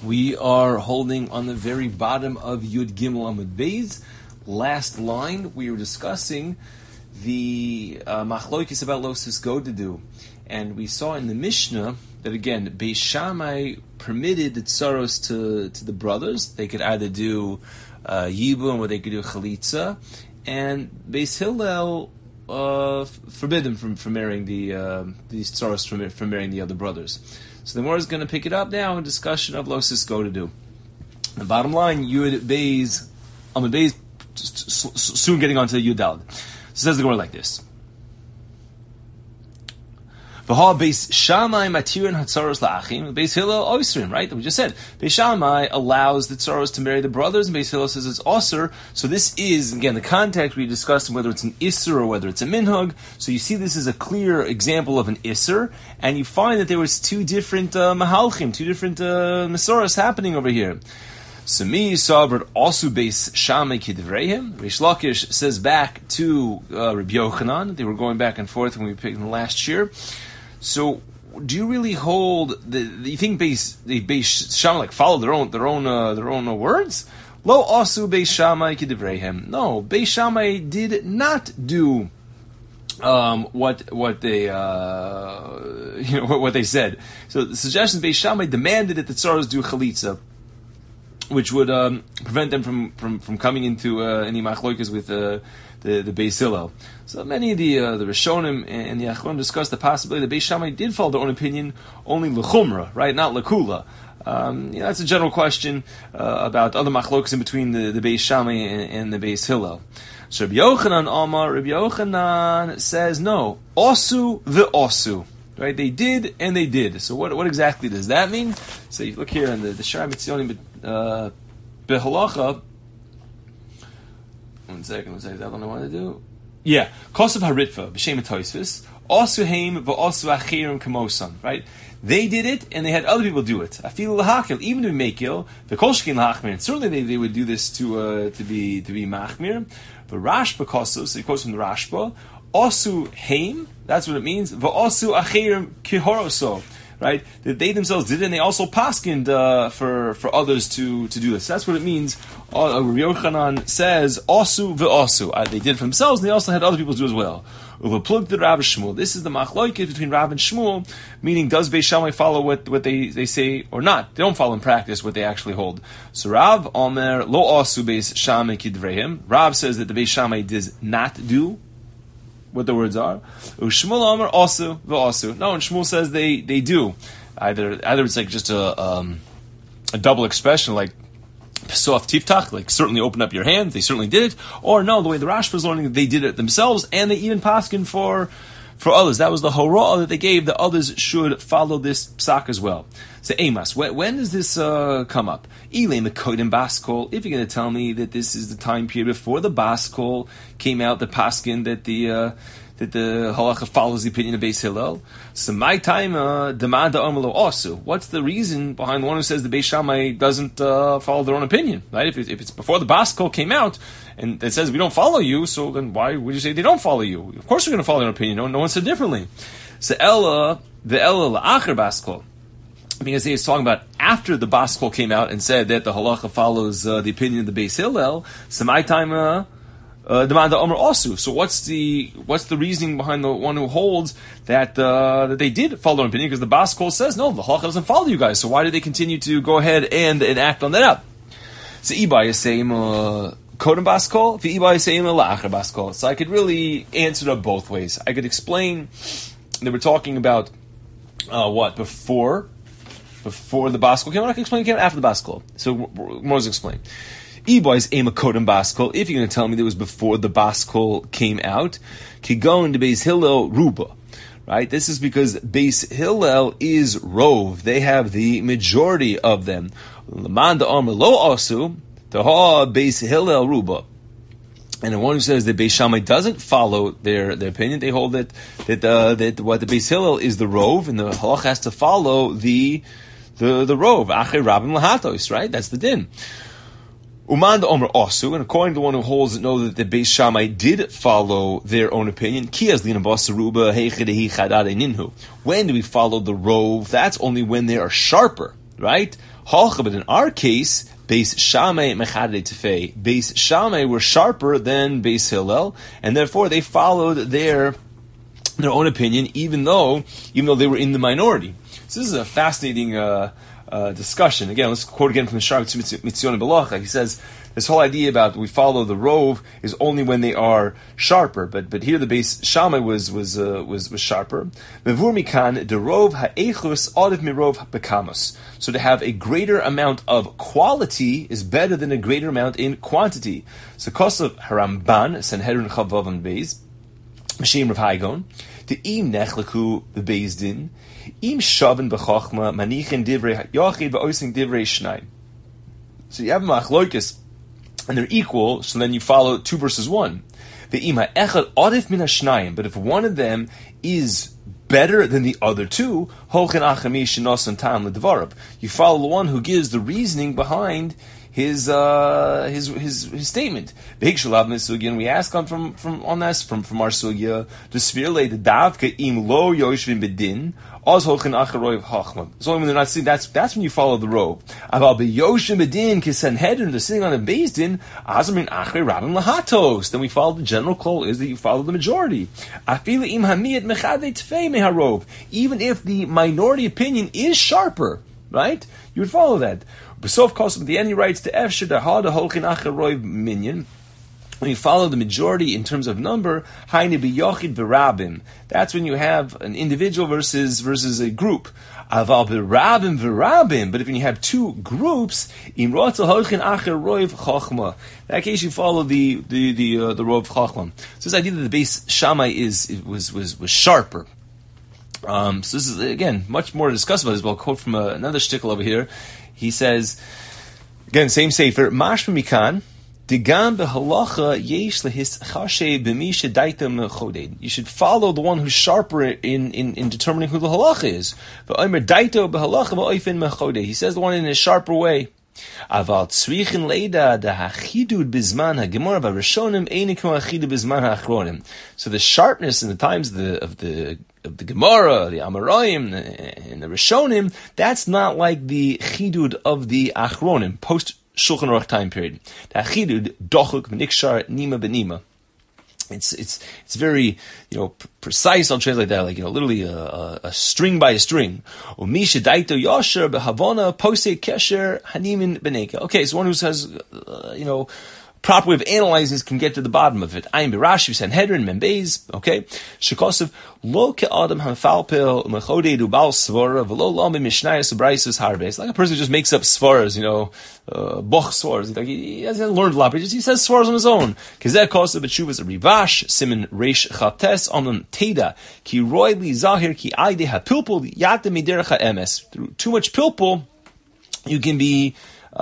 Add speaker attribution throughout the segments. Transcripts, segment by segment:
Speaker 1: We are holding on the very bottom of Yud Gimel Amud Beis. Last line, we were discussing the machloikis about Losis Godedu. And we saw in the Mishnah that again, Beis Shammai permitted the tsaros to the brothers. They could either do Yibum or they could do Chalitza. And Beis Hillel forbid them from marrying these tsaros from marrying the other brothers. So the Gemara is going to pick it up now in discussion of Losis Godedu. The bottom line, Yud Beis, Amud Beis, soon getting on to Yud Daled. So says the Gemara like this. V'ha Beis Shammai matirin hatzaros la'achim, Beis Hillel oisrin, right? That we just said. Beis Shammai allows the tzaros to marry the brothers, and Beis Hillel says it's osir. So this is, again, the context we discussed, whether it's an isser or whether it's a minhag. So you see this is a clear example of an isser, and you find that there was two different mahalchim, two different mesoras happening over here. So me sabred also Beis Shammai kidvrehim. Reish Lakish says back to Rabbi Yochanan. They were going back and forth when we picked them last year. So, do you really hold? Do you think Beis Shammai like follow their own words? Lo asu Beis Shammai kidivreihem. No, Beis Shammai did not do what they what they said. So the suggestion Beis Shammai demanded that the tzaros do chalitza, which would prevent them from coming into any machlokas with the Beis Hillel. So many of the Rishonim and the Achronim discussed the possibility that Beis Shammai did follow their own opinion only l'chumra, right, not l'kula. That's a general question about other machlokas in between the Beis Shammai and the Beis Hillel. So Rabbi Yochanan says no, osu v'osu. Right, they did and they did. So what exactly does that mean? So you look here in the Shara Mitzionim Behalacha. One second, I don't know what to do. Yeah, Kosav Haritva b'Shem Toisvis Osu Heim v'Osu Achirim Kamosan. Right, they did it and they had other people do it. Afilu lahakil, even to be mekil, the kolshkin lahachmir. Certainly they would do this to be machmir. The Rashba Kosav, so he quotes from the Rashba. Osu Heim, that's what it means. V'Osu Achirim Kihoroso. Right, that they themselves did it, and they also paskined for others to do this. That's what it means. Rabbi Yochanan says, "Osu ve'osu." They did it for themselves, and they also had other people do as well. Uvaplug the Rav Shmuel. This is the machloket between Rav and Shmuel, meaning does Beis Shammai follow what they say or not? They don't follow in practice what they actually hold. So Rav Omer lo osu Beis Shammai kidvrehim. Rav says that the Beis Shammai does not do what the words are. Shmuel Omer also v'asu. No, and Shmuel says they do. Either it's like just a double expression, like sof tiftach, like certainly open up your hand. They certainly did it. Or no, the way the Rashba is learning, they did it themselves, and they even paskin for others. That was the horah that they gave. The others should follow this psak as well. So Amos, when does this come up? Ilay Mekodim Baskol. If you're going to tell me that this is the time period before the Baskol came out, the paskin that the halacha follows the opinion of Beis Hillel. So my time demanda amalo asu. What's the reason behind the one who says the Beis Shammai doesn't follow their own opinion? Right? If it's before the Baskol came out and it says we don't follow you, so then why would you say they don't follow you? Of course we're going to follow their opinion. No one said differently. So the Ella la'acher Baskol. Because he is talking about after the Baskol came out and said that the halacha follows the opinion of the Beis Hillel. So my time demanda omer asu. So what's the reasoning behind the one who holds that they did follow their opinion? Because the Baskol says no, the halacha doesn't follow you guys. So why did they continue to go ahead and act on that up? So Ibai is saying kodem Baskol, the Ibai is saying la'acher Baskol. So I could really answer it both ways. I could explain that we're talking about what before the Baskol came out. I can explain it came out after the Baskol. So Moses explain. E-boys aim a kodem Baskol. If you're going to tell me that it was before the Baskol came out, Kigon to Beis Hillel Ruba. Right? This is because Beis Hillel is Rov. They have the majority of them. Lamanda Omer Lo Asu, Taha Beis Hillel Ruba. And the one who says that Beis Shammai doesn't follow their opinion, they hold that what the Beis Hillel is the Rov, and the halach has to follow the Rov. Acher Rabim Lahatos, right? That's the din. Uman the Omer Osu, and according to the one who holds it, know that the Beis Shammai did follow their own opinion. Kiyaz Lina Basaruba Heichedehi Chadade Ninhu. When do we follow the Rov? That's only when they are sharper. right? But in our case, Beis Shammai mechadei tefei. Beis Shammai were sharper than Beis Hillel, and therefore they followed their own opinion, even though they were in the minority. So this is a fascinating discussion. Again, let's quote again from the Shar Mitzion Belacha. He says this whole idea about we follow the rove is only when they are sharper, but here the Beis Shammai was sharper. Mevur mikan the rove ha'echus adif mirov bekamos. So to have a greater amount of quality is better than a greater amount in quantity. So Kosav Haramban Sanhedrin Chavav and Beis Mashiach Rav Haigon the im nechleku the Beis Din im shaven bechachma manichin divrei yachid va'osing divrei shnai. So you have machloikis and they're equal, so then you follow 2 verses 1. The ima echad adif min hashnayim, but if one of them is better than the other two, holchen achami shenosan tam ledvarab. You follow the one who gives the reasoning behind his statement. Again, we ask on from our sugya the svirle the davka im lo yoshvin bedin oz holchen acharoy hachma. It's only when they're not sitting. That's when you follow the rove. Aval be yoshvin bedin kisanhedrin. They're sitting on a beis din azmin achrei rabim lahatos. Then we follow the general call is that you follow the majority. Afilu im hamiyat mechadei tefei meharov. Even if the minority opinion is sharper, right? You would follow that. B'sof Kosom, at the end he writes, to Efsher Dahada Holchin Acharoiv Minyan. When you follow the majority in terms of number, Haine B'yochid V'rabim. That's when you have an individual versus a group. Aval B'rabim V'rabim. But if you have 2 groups, Im Rotzel Holchin Acharoiv Chochma. In that case, you follow the Rov Chochma. So this idea that the Beis Shammai was sharper. So this is again much more to discuss about this. But I'll quote from another shtickle over here. He says, again, same sefer, Mashma Mikan, Digam behalacha yesh lehis chashe b'mi shedaitem choded. You should follow the one who's sharper in determining who the halacha is. V'omer daito behalacha v'oifin mechoded. He says the one in a sharper way. Aval tzrichin leida da hachidud bizman hagemora v'rishonim eini kmo hachidud bizman ha'achronim. So the sharpness in the times of the Gemara, the Amoraim, and the Rishonim, that's not like the chidud of the Achronim, post Shulchan Aruch time period. The chidud dochuk v'nikshar nima b'nima. It's very precise. I'll translate that like literally a string by a string. Umisha daito yasher behavona posei kesher hanimin beneka. Okay, so one who says proper way of analyzing this can get to the bottom of it. Ayin b'Rashi, Sanhedrin, Membeis, okay? Shekosov, lo ke'adam ha'falpil mechodedu bal svara v'lo lam b'mishnayos u'braisos harbes. Like a person who just makes up svaras, boch svaras. Like he hasn't learned a lot, but he says svaras on his own. Kizeh kosov b'tshuvas a rivash, simen reish chates, omnam teda, ki roi li zahir ki aide ha'pilpul yata miderech ha'emes. Through too much pilpul, you can be,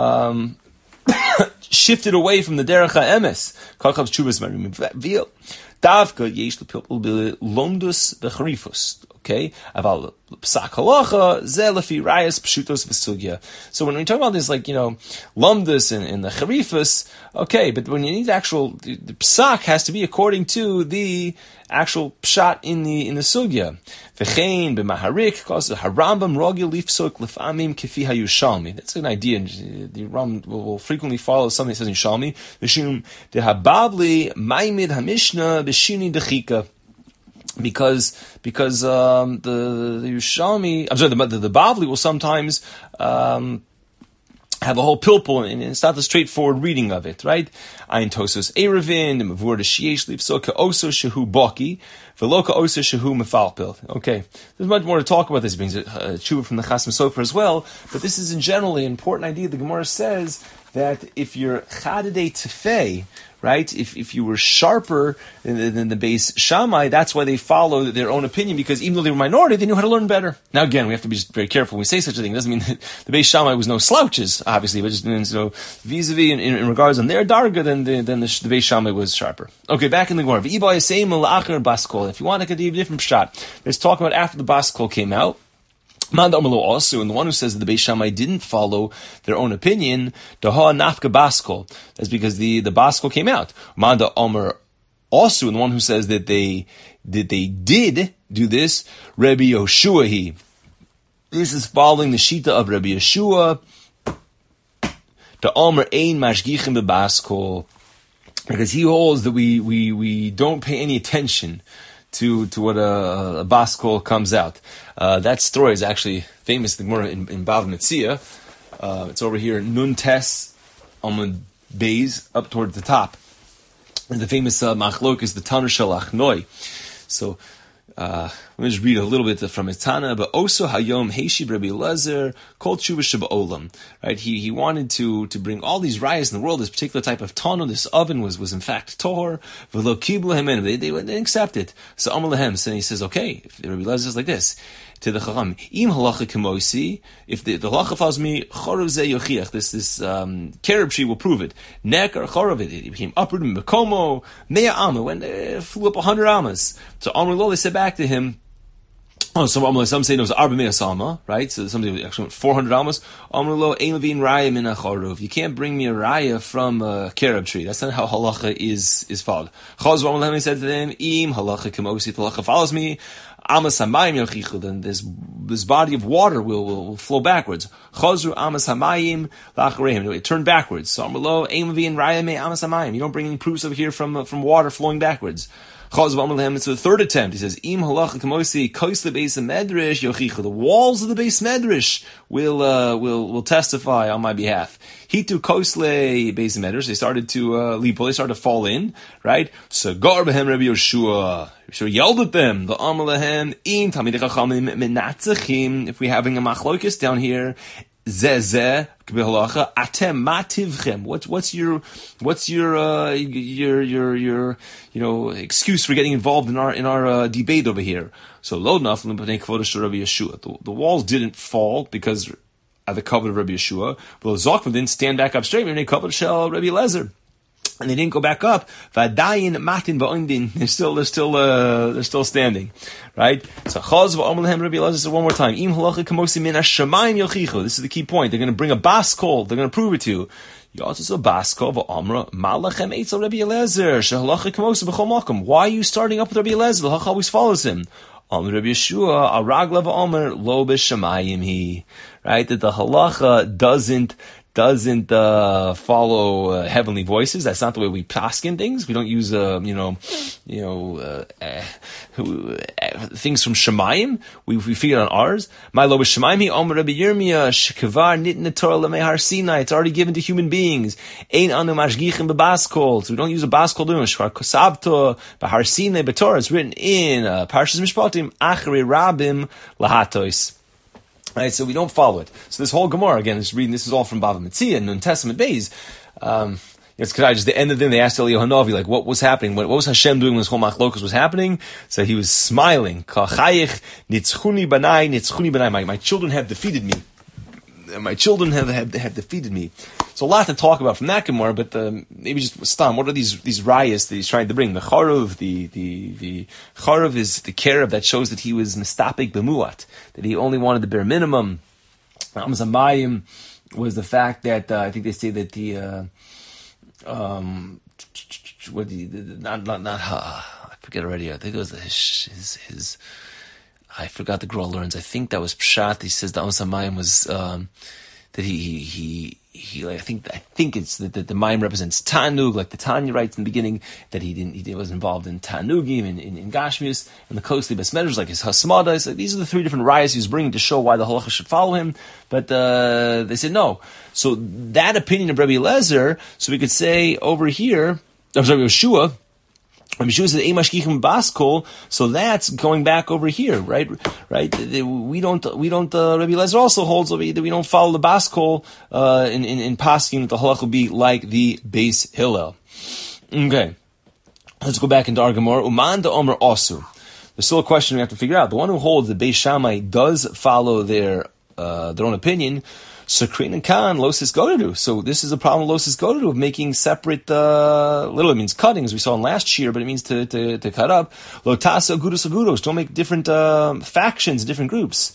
Speaker 1: shifted away from the derech ha'emes. Kachab tshuvas marim v'il. Davka yesh lepilpul b'lomdus b'charifus. Okay, aval psak halacha ze lefi rayas pshutos v'sugya. So when we talk about this, lomdus and the charifus, okay, but when you need the psak has to be according to the actual pshat in the sugya. V'chein b'maharik cause harambam rogil lifsok lefamim kifi hayushalmi. That's an idea. The Ram will frequently follow something that says in Shalmi. V'shum dehabavli maimid hamishna b'shini dechika. Because the Yerushalmi, I'm sorry, the Bavli will sometimes have a whole pilpul, and it's not the straightforward reading of it, right? Ayin tosos erevin, the mavur de shiesh lifso ka'oso shehu baki, v'lo ka'oso shehu mefalpil. Okay, there's much more to talk about this. It brings a tshuva from the Chasam Sofer as well, but this is in general an important idea. The Gemara says that if you're chadadei tefei, right? If you were sharper than the Beis Shammai, that's why they follow their own opinion, because even though they were minority, they knew how to learn better. Now again, we have to be just very careful when we say such a thing. It doesn't mean that the Beis Shammai was no slouches, obviously, but just means, vis-a-vis in regards on their darga, then the Beis Shammai was sharper. Okay, back in the Gemara. If you want like a different shot, let's talk about after the Baskol came out. Also, and the one who says that the Beis Shammai didn't follow their own opinion, Daha Nafka Baskol. That's because the Baskol came out. Manda Omer also, and the one who says that they did do this, Rebbe Yoshuahi. This is following the Shita of Rabbi Yeshua, the Omer Ein Mashgichim Bebaskol, because he holds that we don't pay any attention to what a baskol comes out. That story is actually famous. The Gemara in Bava Metzia. It's over here, Nun Tes Amud Beis, up towards the top. And the famous machlok is the Tanur Shalach Noi. So let me just read a little bit from his Tana. But also Hayom Heishi Rabbi Elazar Kol Tshuva Sheba'olam. Right? He wanted to bring all these rayas in the world. This particular type of tano, this oven was in fact tohor. V'lo kiblu hemen. They didn't accept it. So Amar Lehem. So he says, okay, if Rabbi Elazar is like this. To the Chacham, im halacha kemosi, if the halacha follows me, chorov ze yochiach, this carob tree will prove it. Nekar chorov, it became uprooted in Bekomo, mea amma, when it flew up 100 amas. So Amar Lo, they said back to him, some say it was arba mea sama, right? So some say actually 400 amas. Amar Lo, ein levin raya min chorov. You can't bring me a raya from a carob tree. That's not how halacha is followed. Chaz Amar Lehem said to them, im halacha kemosi, the halacha follows me, Amas hamayim yochichu, then this body of water will flow backwards. Chazru amas hamayim lachareim. It turned backwards. So Amrlo aim v'in raya me amas hamayim. You don't bring any proofs over here from water flowing backwards. Chazru Amrlehem. It's the third attempt. He says im halacha kamosi kois the base of medrash yochichu. The walls of the base medrash will testify on my behalf. Hitu kosle base of medrash. They started to lipo. They started to fall in. Right. So gar behem Rabbi Yeshua. So yelled at them, the Amalehem, in Talmidei Chachamim menatzachim, if we're having a machlokes down here, zeh k'behalacha, atem mativchem. What's your excuse for getting involved in our debate over here? So lo naflim b'nei kvodah Rabbi Yeshua. The walls didn't fall because of the cover of Rabbi Yeshua, but the Zokvam didn't stand back up straight b'nei kvodah shel Rabbi Elazar. And they didn't go back up. Vadayin matin ba'ondin. They're still standing, right? So Chaz v'Amalehem Rabbi Elazar said one more time. Im halacha kamosi min hashamayim yochichu. This is the key point. They're going to bring a baskol. They're going to prove it to you. Yatzis a baskol v'Amra malachem eitzel Rabbi Elazar shehalacha kamosi b'chol makom. Why are you starting up with Rabbi Elazar? The halacha always follows him. Amr Rabbi Yeshua aragla v'Amr lo b'shamayim he. Right? That the halacha doesn't follow heavenly voices. That's not the way we paskin things. We don't use things from Shemayim. We figure it on ours. My lo b'Shemayim hi Omer Rabbi Yirmiyah shekavar nitne Torah lemei Sinai. It's already given to human beings. Ein anu mashgichim bebaskol. So we don't use a baskol doing shvar kosabto b'Har Sinai b'Torah. It's written in Parshas Mishpatim achrei rabim lahatos. Right, so we don't follow it. So this whole Gemara, again, is reading, this is all from Bava Metzia and Nun Testament Beis. It's just the end of them, they asked Eliyahu Hanavi, like, what was happening? What was Hashem doing when this whole machlokus was happening? So he was smiling. Nitzchuni banai, my children have defeated me. My children have defeated me. So a lot to talk about from that Gemara, but maybe just stam. What are these rayas that he's trying to bring? The charov, the charov is the carob that shows that he was mistapik b'muat, that he only wanted the bare minimum. Amzamayim was the fact that I think they say that I forget already. I think it was his. I forgot the Gra learns. I think that was Pshat. He says the Amzamayim was that he I think it's that the Mayim represents Tanug, like the Tanya writes in the beginning that he was involved in Tanugim in Gashmius, and the Kosli Besmedrash, like his Hasmada. So these are the three different rayas he was bringing to show why the halacha should follow him. But they said no. So that opinion of Rabbi Elazar, so we could say over here, I'm sorry, Yeshua. Rabbi Yeshua said, "Eimashkichim baskol." So that's going back over here, right? We don't. Rabbi Elazar also holds that we don't follow the baskol in paskin. The halach will be like the Beis Hillel. Okay, let's go back into our Gemara. Uman da Omer Asu. There's still a question we have to figure out. The one who holds the Beis Shammai does follow their own opinion. Sakrin and Khan, Losis Godedu. So this is a problem with Losis Godedu of making separate, literally means cutting, as we saw in last year, but it means to cut up. Lotasa Gudus Agudos. Don't make different factions, different groups.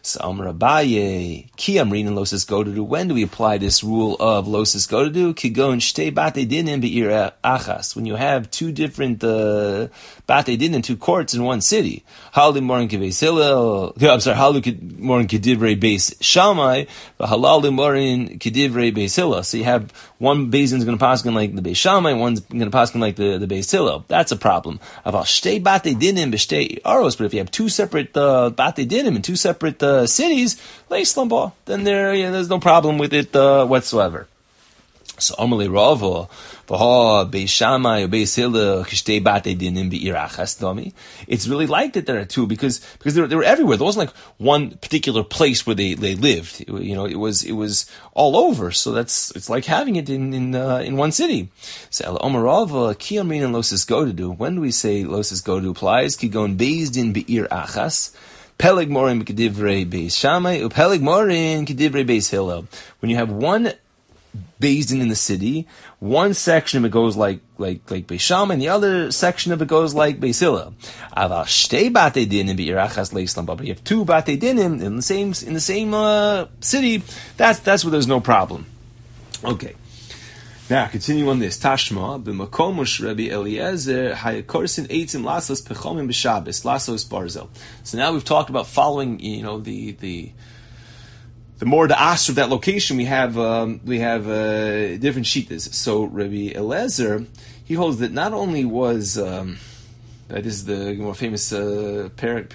Speaker 1: So Amar Abaye, Ki Amrin and Losis Godudu. When do we apply this rule of Losis Godudu? Kigon Shtei Bate Dinim Be'ir Achas. When you have two different Bate Dinim, two courts in one city. Halu Morin Kebeis Hillel. I'm sorry, Halu Morin Kedivrei Beis Shammai, but Halalu Morin Kedivrei Beis Hillel. So you have one Beis is going to paskin like the Beis Shammai, one's going to paskin like the Beis Hillel. That's a problem. Aval Shtei Bate Dinim B'Shtei Aros. But if you have two separate Bate Dinim in two separate cities, then there's no problem with it whatsoever. So Amalei Rava, Beis Shammai or Beis Hillel, Kishtei Bate Dinim Be'ir Achas Domi. It's really like that there are two because they were everywhere. There wasn't like one particular place where they lived. It was all over. So it's like having it in one city. So El Omer Rava, Ki Amrin and Losis Godudu. When do we say Losis Godudu applies? Ki gon Beis Din Be'ir Achas. Peleg Morin Kedivrei Beis Shammai, Peleg Morin Kedivrei Beis Hillel. When you have one Beis Din in the city, one section of it goes like Beis Shammai, and the other section of it goes like Beis Hillel. Aval Shtei Bate Dinim Be'ir Achas Leislam. But you have two Bate Dinim in the same city. That's where there's no problem. Okay. Now, continue on this. Tashma, b'makomush Rabbi Eliezer, hayakorsin eitzim lasos pechomim b'Shabbos, lasos barzel. So now we've talked about following, the more the asr of that location. We have different shittas. So Rabbi Eliezer, he holds that not only was that is the more famous parak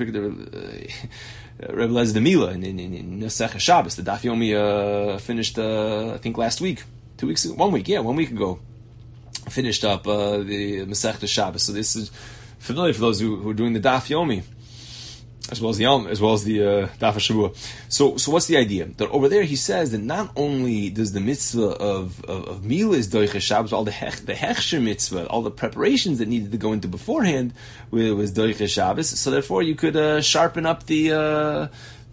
Speaker 1: Rabbi Eliezer the Mila in Nesach Shabbos. The Daf Yomi finished I think last week. 2 weeks ago, 1 week, 1 week ago, finished up the Masechta Shabbos. So this is familiar for those who are doing the Daf Yomi, as well as the Daf Shavua. So what's the idea? That over there he says that not only does the mitzvah of Mila is Doiche Shabbos, all the Hechsher mitzvah, all the preparations that needed to go into beforehand was Doiche Shabbos. So therefore you could sharpen up the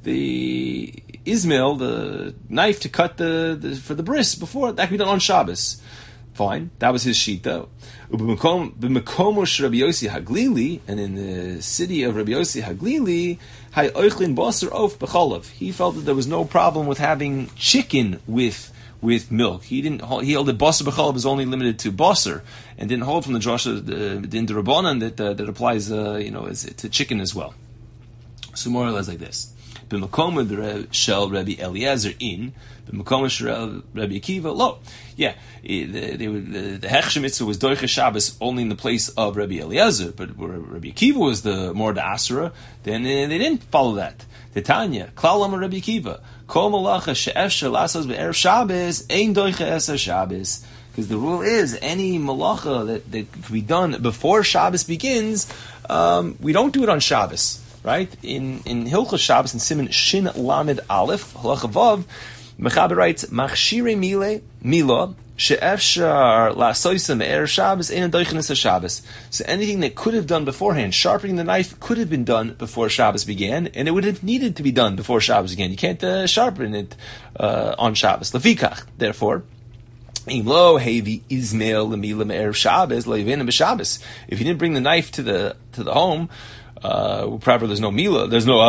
Speaker 1: Ismail, the knife to cut for the bris before that could be done on Shabbos. Fine, that was his shita. B'mekomosh Rabbi Yossi Haglili, and in the city of Rabbi Yossi Haglili, hay oichlin basar of b'cholav. He felt that there was no problem with having chicken with milk. He held that basar b'cholav is only limited to basar, and didn't hold from the drasha the Rabbanan that applies to chicken as well. So more or less like this. B'makom shel Rabbi Eliezer in, b'makom shel Rabbi Akiva lo. Yeah, the Hechsher mitzvah was Doiche Shabbos only in the place of Rabbi Eliezer, but where Rabbi Akiva was the more the Asura, then they didn't follow that. Titania, Klal Amar Rabbi Akiva, Kol Malacha she'efshar lasos be'erev Shabbos ein Doiche eser Shabbos. Because the rule is any malacha that can be done before Shabbos begins, we don't do it on Shabbos. Right? In Hilchos Shabbos in Siman Shin Lamed Aleph, Halacha Vav, Mechaber writes, Machshire Mila, She'efshar La'asoisem Erev Shabbos, Ein Doichenes Shabbos. So anything that could have done beforehand, sharpening the knife could have been done before Shabbos began, and it would have needed to be done before Shabbos began. You can't sharpen it on Shabbos. Lefikach, therefore, Lo hevi Ismail Lemila Erev Shabbos, Leivin B'Shabbos. If you didn't bring the knife to the home, probably there's no Mila, there's no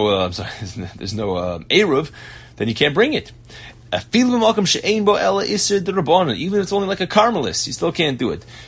Speaker 1: Eruv, then you can't bring it. Even if it's only like a Carmelist, you still can't do it.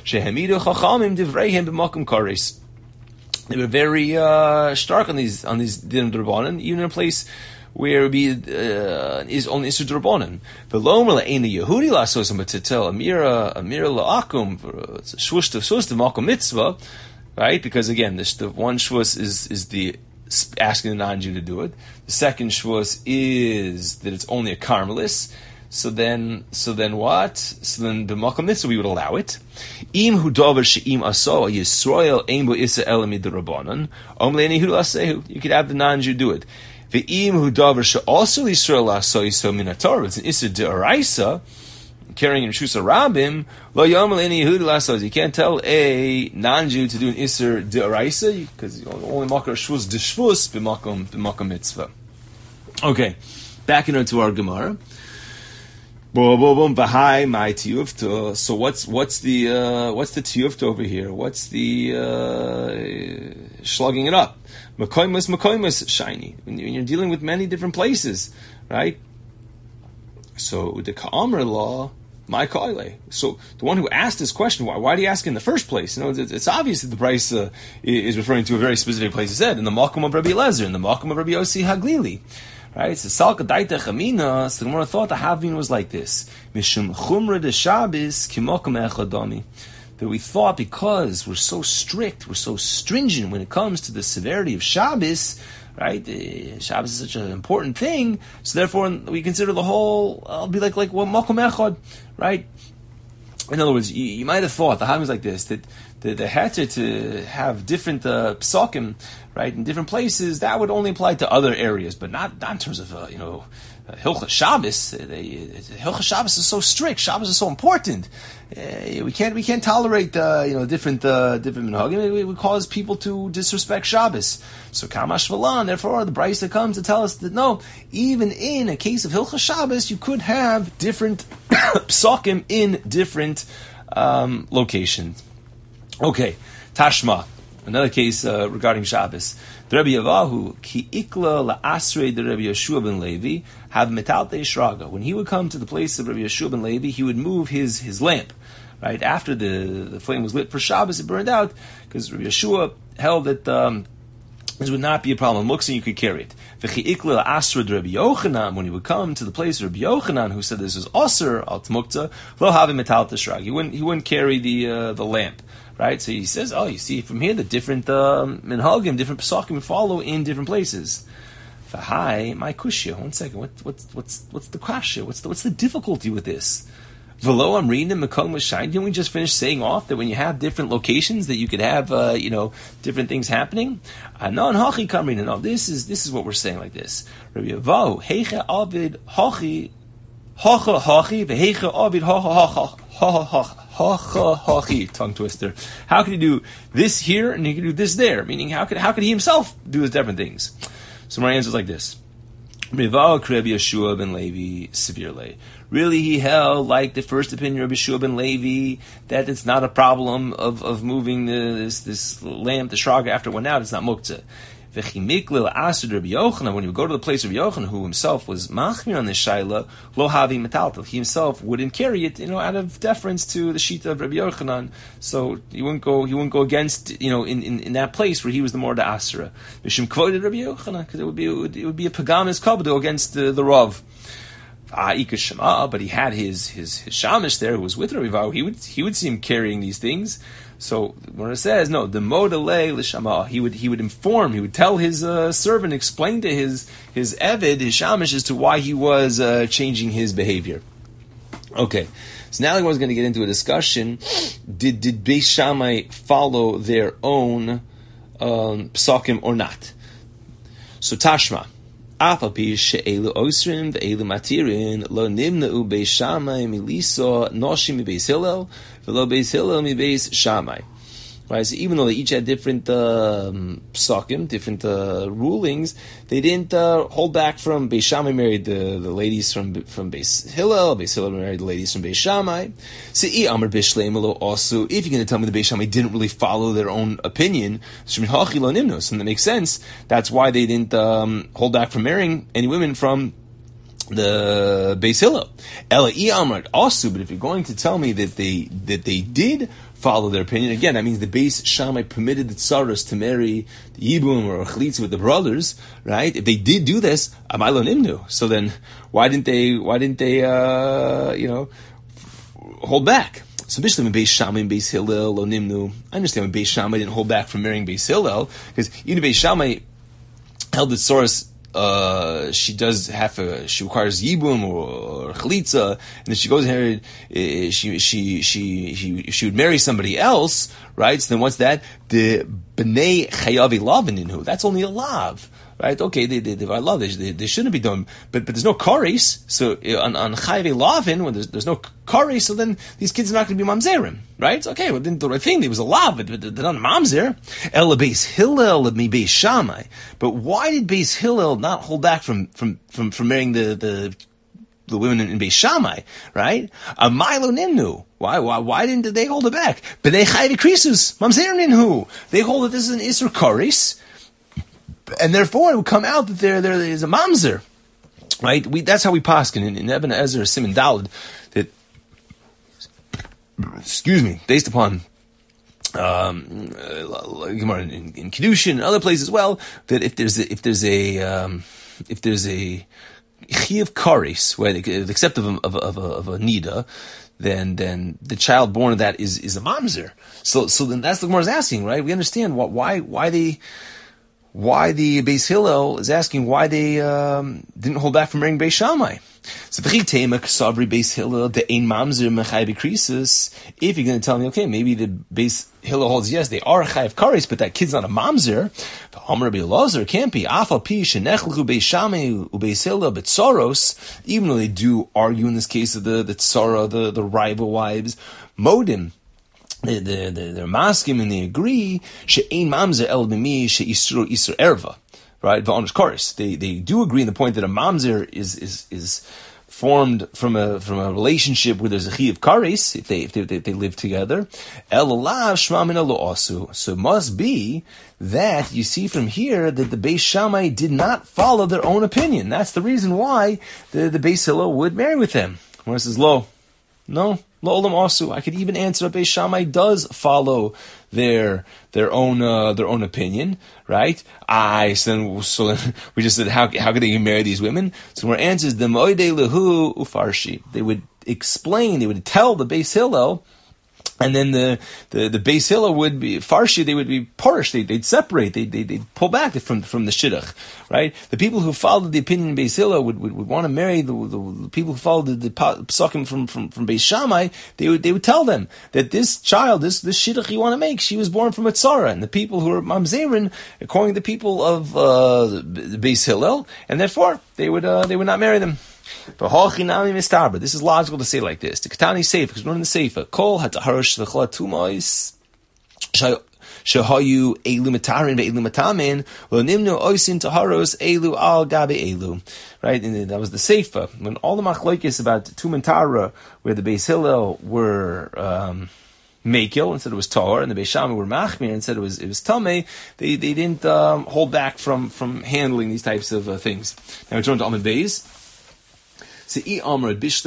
Speaker 1: They were very stark on these Din Drabanan, even in a place where it would be is only Isur Drabanan. V'lomer le'ena Yehudi la'asos, but to tell Amira la'akum, shvush to makom mitzvah, right? Because again, the one shvus is the asking the non-Jew to do it. The second shvus is that it's only a Carmelis. So then what? So then the makom mitzvah we would allow it. Im hu davar she'im aso Yisrael ein bo isa elamid rabbanon. Om le'eni hu lasehu. You could have the non-Jew do it. Ve'im hu davar she'also Yisrael aso yiso min haTorah. It's an isa de'oraisa. Carrying in Shusa Rabim, lo yomel any Yehuda lasos. You can't tell a non-Jew to do an Isser de'oraisa because only makar shvus d'shvus b'makom mitzvah. Okay, back into our Gemara. Boom, boom, boom. V'hai my tiyufta. So what's the tiyufta over here? What's the slugging it up? Makoimus shiny. When you're dealing with many different places, right? So the Ka'amr law, my koile. So the one who asked this question, why do you ask in the first place? You know, it's obvious that the price is referring to a very specific place. It said in the Makom of Rabbi Eliezer, in the Makom of Rabbi Yossi Haglili. Right? So Salka Daita Chamina, so the Gemara thought the Havin was like this. Mishum Chumra de Shabbos Kimokum Echadami. That we thought because we're so strict, we're so stringent when it comes to the severity of Shabbos, right? Shabbos is such an important thing, so therefore we consider the whole, I'll be like what Mokum Echad, right? In other words, you might have thought the Havin was like this, that the heter to have different psakim, right, in different places, that would only apply to other areas, but not in terms of Hilchas Shabbos. Hilchas Shabbos is so strict. Shabbos is so important. We can't tolerate different minhagim. It would cause people to disrespect Shabbos. So Kamash Valan, therefore the Brisa that comes to tell us that no, even in a case of Hilchas Shabbos, you could have different psakim in different locations. Okay, Tashma. Another case regarding Shabbos. The Rebbe Yavahu, ki ikla la'asrei the Rebbe Yeshua ben Levi, have metalte shraga. When he would come to the place of Rebbe Yeshua ben Levi, he would move his lamp. Right after the flame was lit for Shabbos, it burned out because Rebbe Yeshua held that this would not be a problem. Muktzah, you could carry it. V'chi ikla la'asrei the Rebbe Yochanan, when he would come to the place of Rebbe Yochanan, who said this was osir al t'muktzah, lo have metalte shraga. He wouldn't carry the lamp. Right, so he says, you see from here the different minhagim, different pesakim follow in different places. V'hai, my kushya. 1 second, what's the kasha? What's the difficulty with this? V'lo I'm reading in Mekom L'Shayin. Didn't we just finish saying off that when you have different locations that you could have different things happening? No, and hachi kamrin. No, this is what we're saying like this. Rabbi Yavahu, heicha avid hachi hachi v'heicha avid hachi. Tongue twister. How could he do this here and he could do this there? Meaning, how could he himself do his different things? So my answer is like this: Rival Rabbi Yeshua ben Levi severely. Really, he held like the first opinion of Rabbi Yeshua ben Levi that it's not a problem of moving this lamp, the shraga after it went out. It's not muktzah. When you would go to the place of Yochanan, who himself was machmir on this shaila, lo havi metaltal, he himself wouldn't carry it, out of deference to the shita of Rabbi Yochanan. So he wouldn't go against, in that place where he was the more the asra. Mishum quoted Rabbi Yochanan because it would be a pagamis kabdo against the Rav. But he had his shamish there who was with Rabbi Vahu. He would see him carrying these things. So when it says no, the modale l'shama, he would inform, he would tell his servant, explain to his eved, his shamish, as to why he was changing his behavior. Okay, so now I was going to get into a discussion. Did Beis Shammai follow their own psakim or not? So Tashma. Afapi she'elu osrim ve'elu matirin lo nimna'u Beis Shammai milisa noshim mi Beis Hillel v'lo Beis Hillel mi Beis Shammai. Right, so even though they each had different psakim, different rulings, they didn't hold back from Beis Shammai married the ladies from Beis Hillel married the ladies from Beis Shammai. Se'i Amar Bishleimelo also, if you're going to tell me the Beis Shammai didn't really follow their own opinion, and that makes sense. That's why they didn't hold back from marrying any women from the Beis Hillel. Ela Amar also, but if you're going to tell me that they did follow their opinion, again, that means the Beis Shammai permitted the tsaros to marry the yibum or chalitza with the brothers, right? If they did do this, amaylo nimnu. So then, why didn't they hold back? So Bishlam and Beis Shammai and Beis Hillel lo nimnu. I understand when Beis Shammai didn't hold back from marrying Beis Hillel, because even Beis Shammai held the tsaros. She requires yibum or chalitza, and then she goes ahead. She would marry somebody else, right? So then what's that? The bnei chayavi lavininu. That's only a lav, right? Okay, they love they shouldn't be done, but there's no kares. So on chayavi lavin, when there's no kares, so then these kids are not going to be mamzerim, right? Okay, well then the right thing, there was a lav, but they're not mamzer. El Beis Hillel mi Beis Shammai. But why did Beis Hillel not hold back from marrying the the women in Beis Shammai, right? A Milo Nimnu. Why didn't they hold it back? B'nei Chayv Krisus, Mamzer Ninhu. They hold that this is an Isser Karis, and therefore it would come out that there is a Mamzer. Right? That's how we paskin in Eben Ezer Siman Daled, that, based upon in Kedushin and other places as well, that if there's a Chiv Karis, where except of a Nida, then the child born of that is a mamzer. So then that's the Gemara's asking, right? We understand why the Beis Hillel is asking why they didn't hold back from marrying Beis Shammai. So if you're going to tell me, okay, maybe the Beis Hillel holds yes, they are chayav kares, but that kid's not a mamzer. It can't be. Even though they do argue in this case of the tzara, the rival wives, modim. They're maskim and they agree she'ein mamzer el b'mi she'isur erva, right? V'onish kares. They do agree in the point that a mamzer is formed from a relationship where there's a chi of kares if they live together. El alav shma min lo asu. So it must be that you see from here that the Beis Shammai did not follow their own opinion. That's the reason why the Beis Hillel would marry with them. When it says lo, no. Lo olam asu. I could even answer that Beis Shammai does follow their own opinion, right? So we just said how could they marry these women? So our answer is the moide lehu ufarshi. They would explain, they would tell the Beis Hillel, and then the Beis Hillel would be farshi. They would be parish. They'd separate. They'd pull back from the shidduch, right? The people who followed the opinion of Beis Hillel would want to marry the people who followed the psukim from Beis Shammai. They would tell them that this child, this shidduch you want to make, she was born from a tzara, and the people who are mamzerin, according to the people of the Beis Hillel, and therefore they would not marry them. This is logical to say like this. The Ketani Sefer, because we're in the Sefer. Kol hataharosh v'chol tumois shehayu elu matarin ve'elu matamin v'nimnu oisin taharos elu al gabe elu. Right, and that was the Sefer. When all the machlokes about Tumantara, where the Beis Hillel were Mekil and said it was Tahor, and the Beis Shammai were Machmir and said it was Tameh, they didn't hold back from handling these types of things. Now we turn to Amud Beis. So, if you're going to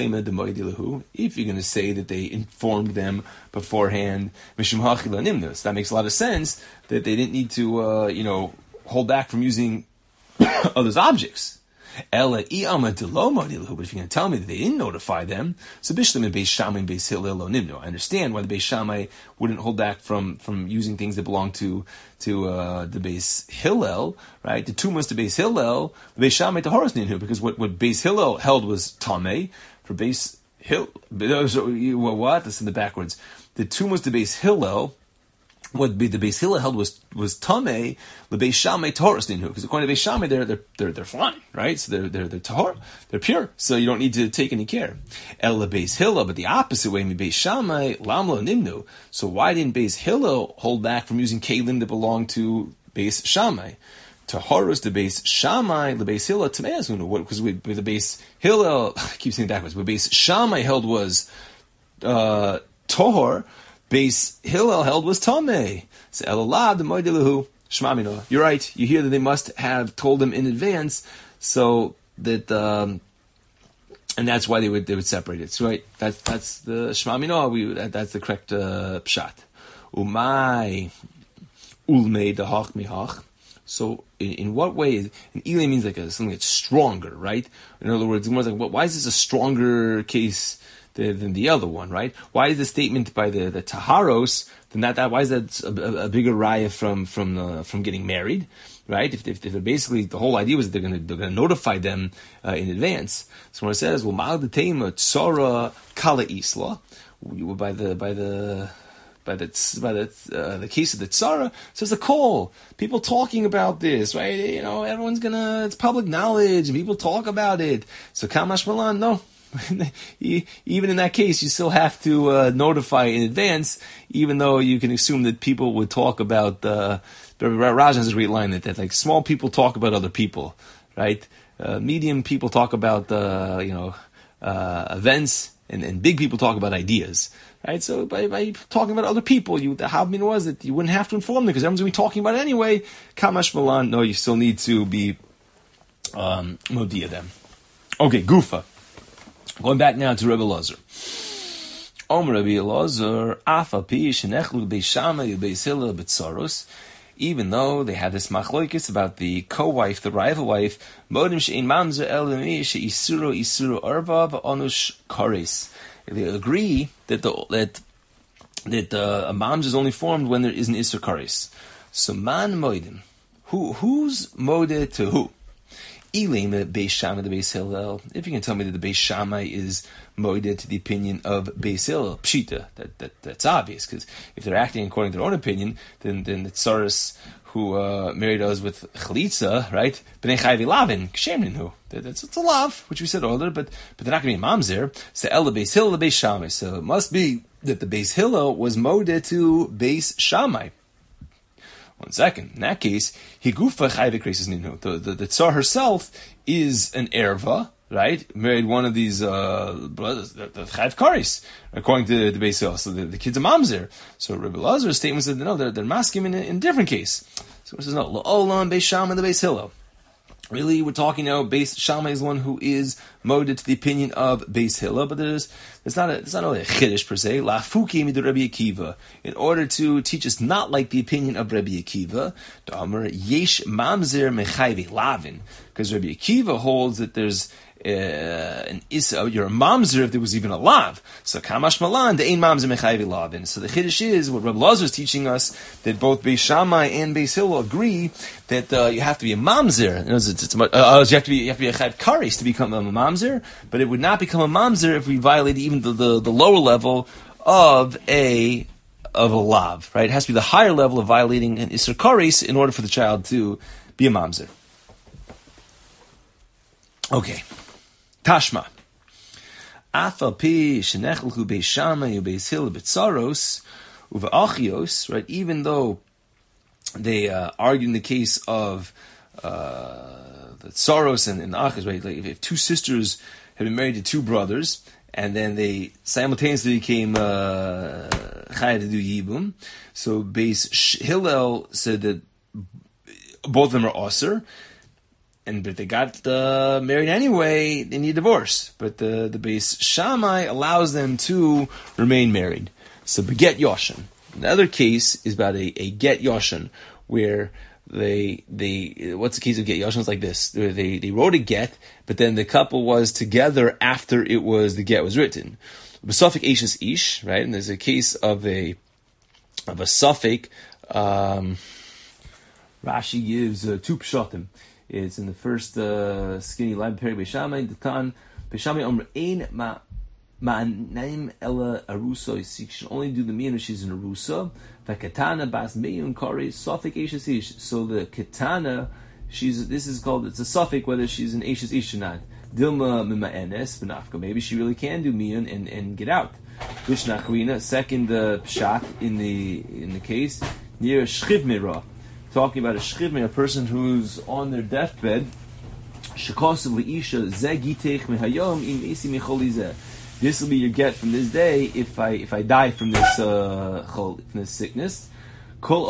Speaker 1: say that they informed them beforehand, that makes a lot of sense that they didn't need to, hold back from using others' objects. But if you're going to tell me that they didn't notify them, so Bishlam and Beis Shammai and Beis Hillel lo nimno. I understand why the Beis Shammai wouldn't hold back from using things that belong to the Beis Hillel, right? The tumas to Beis Hillel, the Beis Shammai to Horos ninhu, because what Beis Hillel held was tamei. For Beis Hillel, what? That's in the backwards. The tumas to Beis Hillel, what the Beis Hillel held was tamei, the Beis Shammai Tahoros ninhu, because according to Beis Shammai they're fine, right? So they're tahor, they're pure, so you don't need to take any care. El Beis Hillel, but the opposite way, Beis Shammai lamlo nimnu. So why didn't Beis Hillel hold back from using kelim that belonged to Beis Shammai? Tahoros the Beis Shammai, the Beis Hillel tameazunu. What? Because with the Beis Hillel, I keep saying backwards. What Beis Shammai held was tahor. Beis Hillel held was Tameh. So Elalad the Moedilahu Shmamino. You're right. You hear that they must have told them in advance, so that and that's why they would separate it. So right, that's the Shmamino. That's the correct pshat. Umay ulmei dahach mihach. So in what way? And Ilay means like something that's stronger, right? In other words, it's more like, why is this a stronger case than the other one, right? Why is the statement by the Taharos than that? Why is that a bigger raya from getting married, right? If basically the whole idea was that they're going to notify them in advance. So when it says, "Well, ma'al detema tzara kala isla," by the case of the tzara, so it's a call. People talking about this, right? Everyone's it's public knowledge, and people talk about it. So kamash malan, no. Even in that case, you still have to notify in advance, even though you can assume that people would talk about. Rajan has a great line that like small people talk about other people, right? Medium people talk about events, and big people talk about ideas. Right, so by talking about other people, the Havmin was that you wouldn't have to inform them because everyone's going to be talking about it anyway. Kamash Malan, no, you still need to be Modia them. Okay, Gufa. Going back now to Rebbe Lazar. Rebbe Lazar, Afa Pi Shenechlu Beishama Beis Hillel B'Tsaros. Even though they had this machlokes about the co-wife, the rival wife, Modim Shein Mamzer El Isuro Arva V'Onush Kares. They agree that a mamzer is only formed when there is an Isur Kares. So man moedim, who's moded to who? Ilim Beis Shammai the Beis Hillel. If you can tell me that the Beis Shammai is moded to the opinion of Beis Hillel, pshita, that's obvious, because if they're acting according to their own opinion, then the tsaris who married us with chalitza, right? B'nei chayvi lavin, kshem who? It's a lav, which we said earlier, but they're not going to be mamzer. So el the Beis Hillel, the Beis Shammai. So it must be that the Beis Hillel was moded to Beis Shammai. 1 second. In that case, higufa chayvi krisis ninu. The tsar herself is an erva, right? Married one of these brothers, the chayv karis, according to the Beis Hillel. So the kid's a mamzer. So Rebbe Lazar's statement said no, they're masking in a different case. So it says no, la'olam Beis Shammai the Beis Hillel. Really, we're talking now. Beis Shammai is one who is moded to the opinion of Beis Hillel, but it's not only a chiddush per se. Lafuki mid Rabbi Akiva, in order to teach us not like the opinion of Rabbi Akiva. Damer yesh mamzer mechayvi lavin, because Rabbi Akiva holds that there's an isa, you're a mamzer if there was even a lav. So kamash malan, the ein mamzer mechayvi lavin. So the chiddush is what Rabbi Lazar is teaching us, that both Beis Shammai and Beis Hillel agree that you have to be a mamzer. You have to be a chayv karis to become a mamzer, but it would not become a mamzer if we violated even the lower level of a lav. Right? It has to be the higher level of violating an isur karis in order for the child to be a mamzer. Okay. Tashma. Afal pi shenechelchu Beis Shammai uBeis Hillel b'tsaros uve'achios. Right, even though they argue in the case of the tsaros and the achos, right? Like if two sisters had been married to two brothers, and then they simultaneously became chayah to do yibum. So Beis Hillel said that both of them are aser. But if they got married anyway, they need a divorce. But the Beis Shammai allows them to remain married. So beget yoshan. Another case is about a get yoshan, where they what's the case of get yoshan? It's like this: they wrote a get, but then the couple was together after the get was written. B'safik eishes ish, right? And there's a case of a suffix. Rashi gives two pshatim. It's in the first skinny line, Peri Beis Shammai, the Tan, Beis Shammai Omer Ein Ma'anaim Ela Arusa, she should only do the mian if she's an Arusa. V'katana Bas Meyun Kari, Safik Eishes Ish. So the Katana, this is called, it's a suffix whether she's an Eishes Ish or not. Dilma Mima'enes, Benafka, maybe she really can do mian and get out. Vishnachwina, second pshat in the case, near Shchiv Mirah. Talking about a shchivme, a person who's on their deathbed. This will be your get from this day if I die from this sickness. All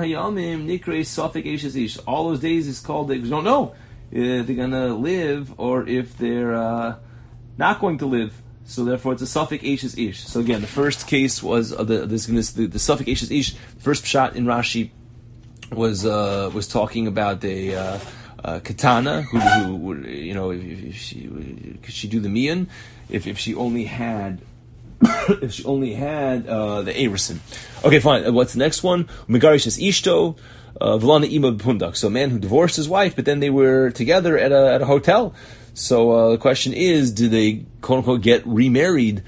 Speaker 1: those days is called, they don't know if they're gonna live or if they're not going to live. So therefore, it's a suffix eishes ish. So again, the first case was the suffix eishes ish. First pshat in Rashi was talking about a katana who if she could she do the mian if she only had the erison. Okay, fine. What's the next one? Megarish is ishto v'lana ima b'pundak. So a man who divorced his wife, but then they were together at a hotel. So the question is, do they quote unquote get remarried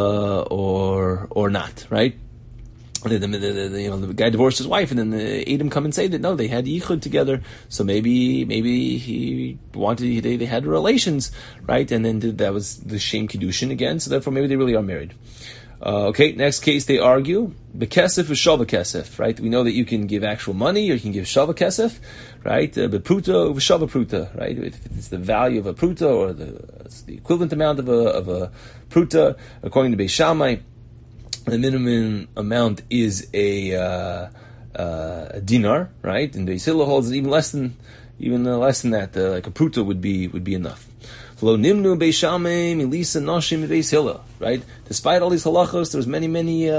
Speaker 1: or not? Right? The guy divorced his wife, and then the Edom come and say that no, they had yichud together. So maybe he wanted they had relations, right? And then that was the shame kiddushin again. So therefore, maybe they really are married. Okay, next case they argue bekesef is shava kesef, right? We know that you can give actual money or you can give shava kesef, right? But pruta shava pruta, right? If it's the value of a pruta or it's the equivalent amount of a pruta, according to Beis Shammai, the minimum amount is a dinar, right? And Beis Hillel holds even less than that. Like a pruta would be enough. Lo nimnu Beis Shammai milisa nashim Beis Hillel, right? Despite all these halachos, there's many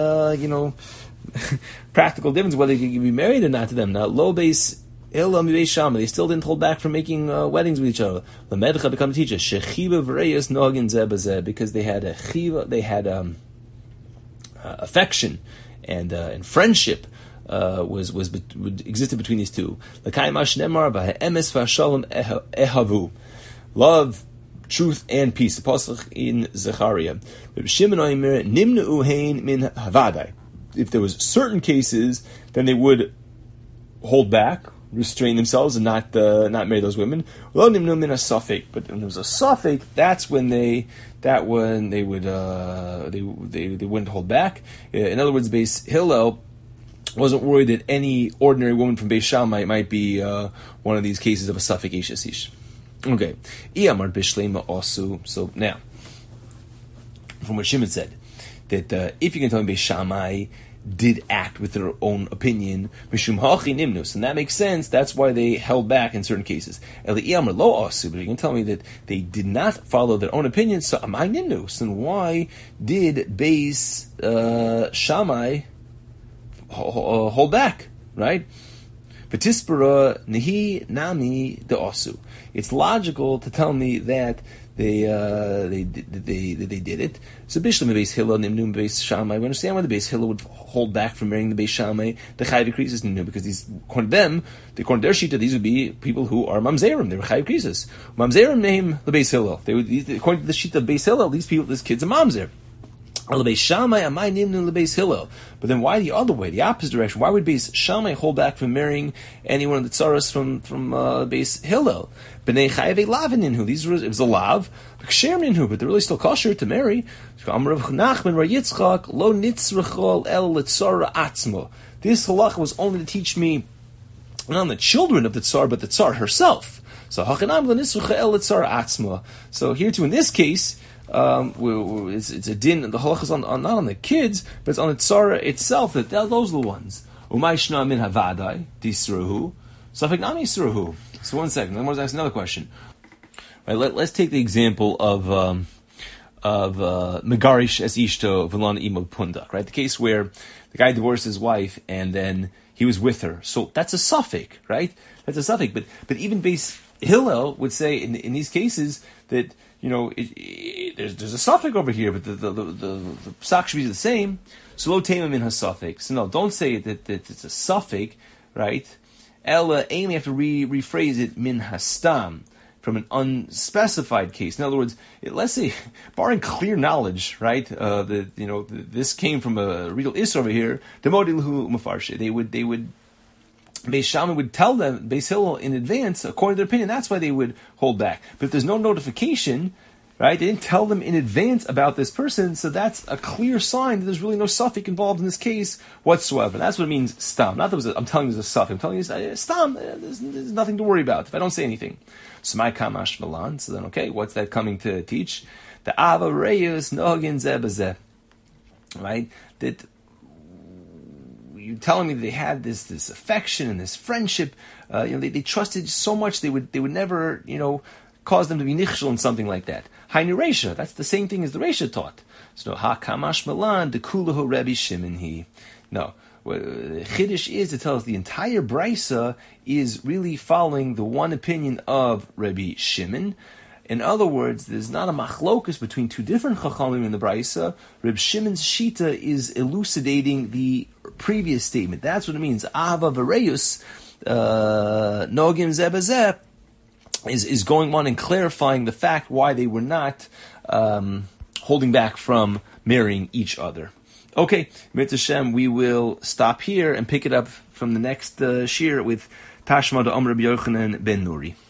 Speaker 1: practical differences whether you can be married or not to them. Now, lo Beis Hillel Beis Shammai, they still didn't hold back from making weddings with each other. Lamedcha become a teacher. Shechiva v'reyus nogin zeh b'zeh, because they had affection and friendship existed between these two. Love, truth, and peace. The pasuk in Zechariah. If there was certain cases, then they would hold back, restrain themselves, and not marry those women. But when there was a suffix, that's when they wouldn't hold back. In other words, Beis Hillel wasn't worried that any ordinary woman from Beis Shammai might be one of these cases of a suffix ish. Okay. So now, from what Shimon said, that if you can tell me Beis Shammai did act with their own opinion, mishum hachi nimnus, and that makes sense. That's why they held back in certain cases. But you can tell me that they did not follow their own opinion. So am I nimnus? And why did Beis Shammai hold back? Right? V'tispera nehi nami de'asu. It's logical to tell me that they did it. So Bishlam Beis Hillel nimnu Beis Shammai. We understand why the Beis Hillel would hold back from marrying the Beis Shammai. The Chayiv Krisis nimnu, because these, according to them, according to their shita, these would be people who are mamzerim. They were Chayiv Krisis. Mamzerim name the Beis Hillel. According to the shita of Beis Hillel, these kids are mamzer. But then why the other way, the opposite direction? Why would Beis Shammai hold back from marrying anyone of the tzaras from Beis Hillel? B'nei chayav elav. These it was a lav, but they're really still kosher to marry. This halach was only to teach me not on the children of the tsar, but the tsar herself. So here too, in this case, it's a din. The halach is on not on the kids, but it's on the tzara itself. Those are the ones. Umayshna min havadai disruhu. Safek nami disruhu. So 1 second. Then we'll ask another question. Right, let's take the example of megarish es ishto v'lana imo pundak. Right, the case where the guy divorced his wife and then he was with her. So that's a suffix, right? That's a suffix. But even Beis Hillel would say in these cases that, you know, there's a suffix over here, but the psak should be the same. So lo tema min ha-suffix. So no, don't say that it's a suffix, right? Ella aim, you have to rephrase it min hastam, from an unspecified case. In other words, let's say, barring clear knowledge, right? This came from a real is over here. Demodilhu mafarshe. They would. Beis Shammai would tell them, Beis Hillel in advance, according to their opinion, that's why they would hold back. But if there's no notification, right, they didn't tell them in advance about this person, so that's a clear sign that there's really no suffix involved in this case whatsoever. And that's what it means, stam. Not that I'm telling you there's a suffix, I'm telling you stam, there's nothing to worry about if I don't say anything. So my kamash malan, so then okay, what's that coming to teach? The ava reyus nogin zebazeh. Right? That you're telling me that they had this affection and this friendship. They trusted so much they would never, cause them to be nichshel in something like that. Hainu Reisha, that's the same thing as the Reisha taught. So ha kamash malan de kulahu Rabbi Shimon he. No, the Chiddush is to tell us the entire brisa is really following the one opinion of Rabbi Shimon. In other words, there's not a machlokus between two different chachamim in the brisa. Reb Shimon's shita is elucidating the previous statement. That's what it means. Ava v'reyus nogim zebazeh is going on and clarifying the fact why they were not holding back from marrying each other. Okay, Mitzvah Shem, we will stop here and pick it up from the next shir with Tashma de Amr Rabbi Yochanan ben Nuri.